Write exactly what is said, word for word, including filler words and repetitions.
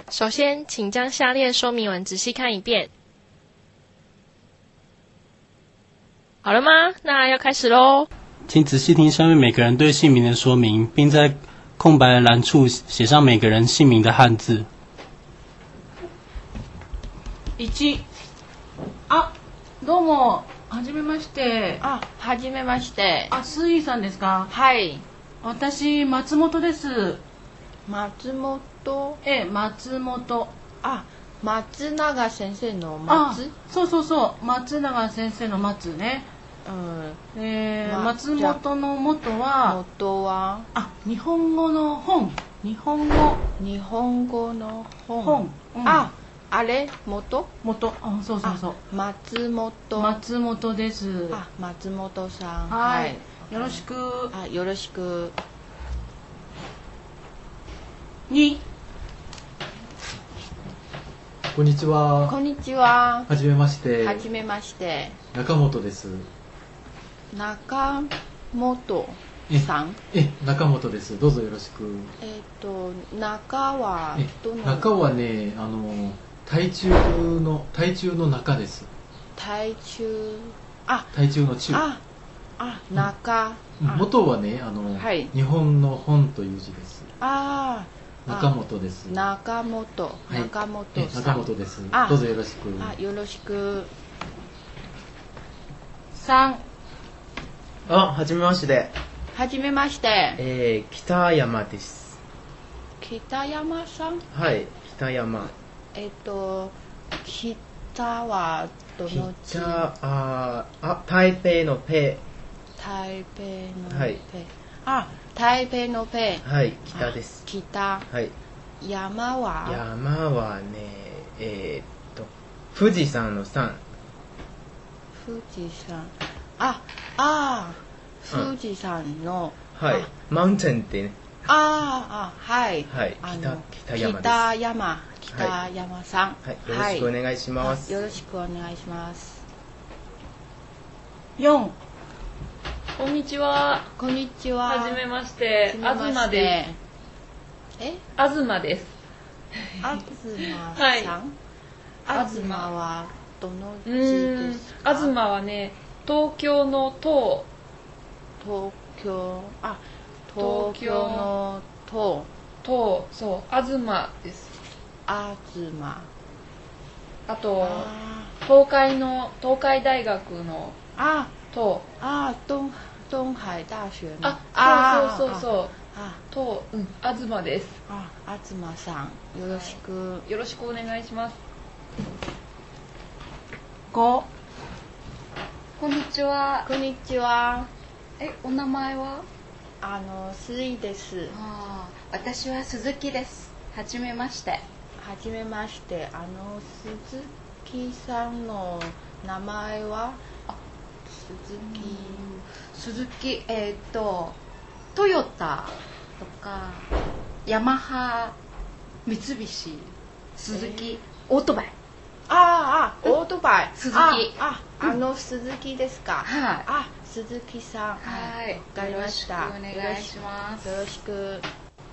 首先，请将下列说明文仔细看一遍。好了吗？那要开始咯。 请仔细听下面每个人对姓名的说明，并在空白的栏处写上每个人姓名的汉字。 一、あ、どうも、はじめまして。 あ、はじめまして。 あ、スイさんですか？ はい。 私、松本です。 松本。 ええ、松本。 あ、松永先生の松？ そうそうそう、松永先生の松ね。 うん。 えー、松本の元は、 元は、 あ、日本語の本。日本語。 日本語の本。 本。うん、 あ、あれ元？ 元。あ、そうそうそう。 松本。 松本です。 あ、松本さん。 はい。 はい、 よろしく。 あ、よろしく。 に。 こんにちは。 こんにちは。 はじめまして。 はじめまして。 中本です。 中本さん。 え、中本です。どうぞよろしく。 えっと中はどの？ 中はね、あの台中の台中の中です。 台中。あ、 台中の中。 あ、あ、中。 うん、元はね、あの、はい、日本の本という字です。 ああ。 中本です。 中本、中本さん。 中本です。どうぞよろしく。 あ、よろしく。 三。 あ、はじめまして。 はじめまして。 えー、北山です。 北山さん？ はい、北山。 えっと、北はどの字？ 北、あ、あ、台北のペ。 台北のペ。 はい。 あ、台北のペ。 はい、北です。 北。 はい。 山は？ 山はね、えー、っと、富士山の山。 富士山。あ、ああ、富士山の。 うん、はい。マウンテンってね。 ああ、はい。 はい。北、北山です。 北山、北山さん。 はい。よろしくお願いします。 よろしくお願いします。 四。 こんにちは。 こんにちは。 はじめまして。あずまです。 え？ あずまです。 あずまさん。 はい。 あずまはどの字ですか？ あずまはね、東京の東。 東京。あ、東京の東。 東、そう、あずまです。 あずま。 あと、東海の東海大学の。 あ。 東あ、東東海大学の。 あ、そうそうそうそう。 あ、 東、うん、あずまです。 あ、あずまさん、よろしく、 よろしくお願いします。 ご。 こんにちは。 こんにちは。 え、お名前は？ あの、すいです。 ああ、私は鈴木です。はじめまして。 はじめまして。あの、鈴木さんの名前は？鈴木。 鈴木、えー、っと、トヨタとか、ヤマハ、三菱、鈴木、えー、オートバイ。 ああ、オートバイ。 鈴木。 あ、あの鈴木ですか。 はい。 あ、鈴木さん。 はい。 わかりました。 よろしくお願いします。 よろしく。